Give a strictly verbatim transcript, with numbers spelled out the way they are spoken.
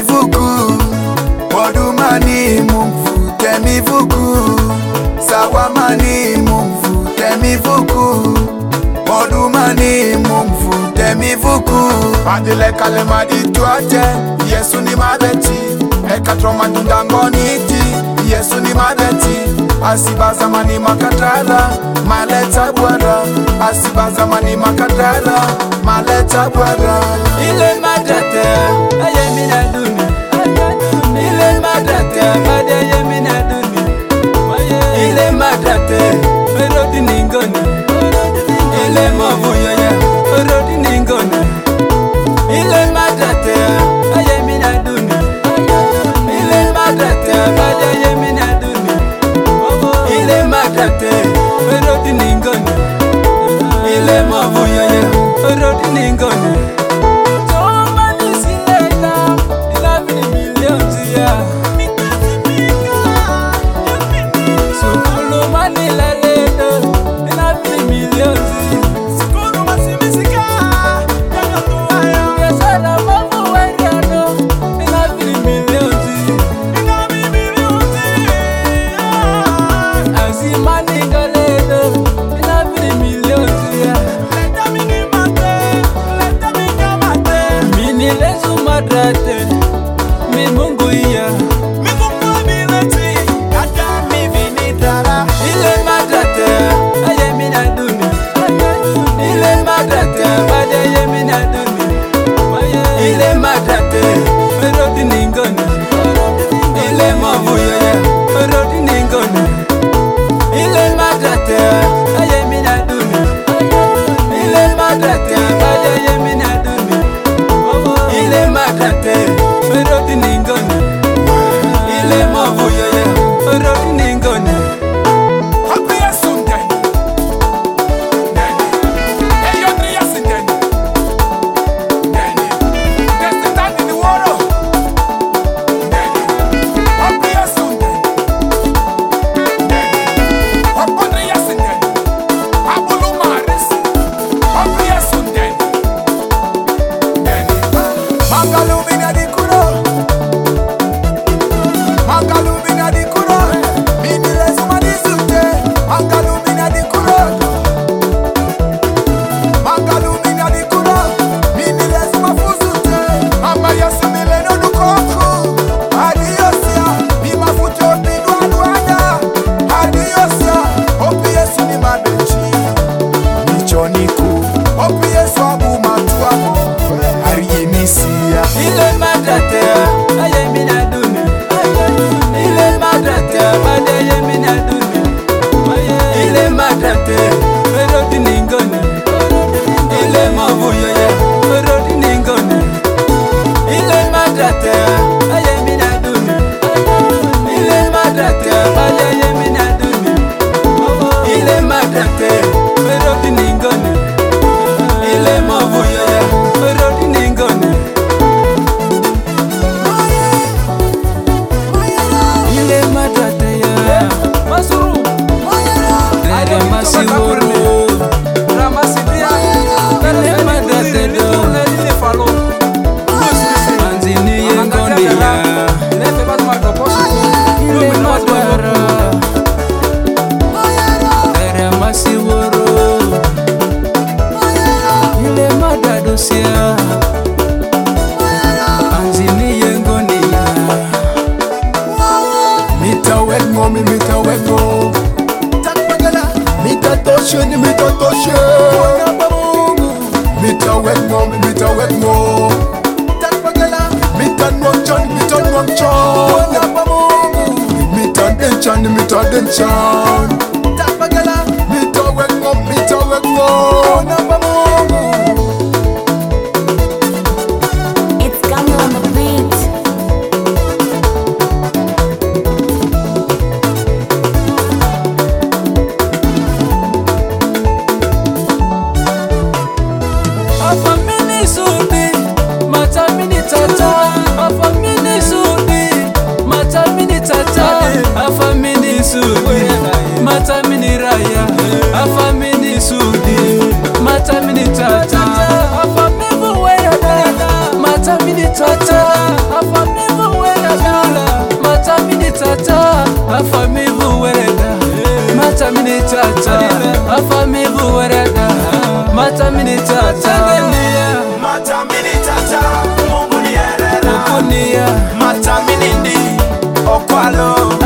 vuku Odumani Mungu temi vuku Sawamani Mungu temi vuku Odumani Mungu temi vuku Adile kalemadi tuate Yesu ni madeti Ekatroma tundangoniti Yesu ni madeti Asibaza mani makatala Maleta bwada Asibaza mani makatala Maleta bwada Ile madete Ayemina duni Ile madete Ayemina duni Ile madete Rodi ningoni Ile mavuyo ya Rodi ningoni Ile madete Ayemina duni Ile madete Ayemina duni Ile madete Rodi ningoni Ile mavuyo ya Rodi ningoni Mi Mungu ya mi Mungu mileti kata mi vinitara ile madate ayemina duni ile madate bade ayemina duni ile madate rodi ningoni ile mavuyo ya rodi ningoni ile madate ayemina duni ile madate bade ayemina duni ile madate Rodi ningoni Ile mavuyo ya Rodi ningoni Happy Sunday Nene Hey yo three years Nene Nene There's the time in the water Nene Happy Sunday Nene Happy three years Nene Abulu Maris Happy Sunday Nene Mangalumina di Mangalumina di kuro, mini resuma di sute. Mangalumina di kuro, Mangalumina di kuro, mini resuma fusute. Mama Yesu mileno nukoku, adiosia, bima futo bidwa duada, adiosia. Opi Yesu ni mabechi, michoniku. Opi Yesu abu matuamu, ariye misia. Ile madate, ayemina duni. Ile madate, bade ayemina duni. Ile madate, rodi ningoni. Ile mavuyo ya, rodi ningoni. Ile madate, ayemina duni. Ile madate, bade ayemina duni. Ile madate, rodi ningoni. Ile mavuyo ya, rodi ningoni. Ile madate ya Masuru Dere masiworo Ramasidia Dere madate do Ile falo Anzini yengoni ya Nefe batu matoposu Ile madara Dere masiworo Ile madadosia Anzini yengoni ya Mita wetmo, mi mita wetmo. Mita toshe, ni mita toshe. Mita wetmo, mi mita wetmo. Mita nwamchan, mita nwamchan. Mita denchan, ni mita denchan. Mita wetmo, mita wetmo. It's coming on the beat. Afa mini sudi, mata mini tata. Afa mini sudi, mata mini tata. Afa mini sudi, mata mini raya. Afa mini sudi, mata mini tata. Afa mini wewe, mata mini tata. Afa mini afa mi bu wereda mata mini tata afa mi bu wereda mata mini tata Mata mini tata Mungu ni erera Okunia Mata mini ndi Okwalo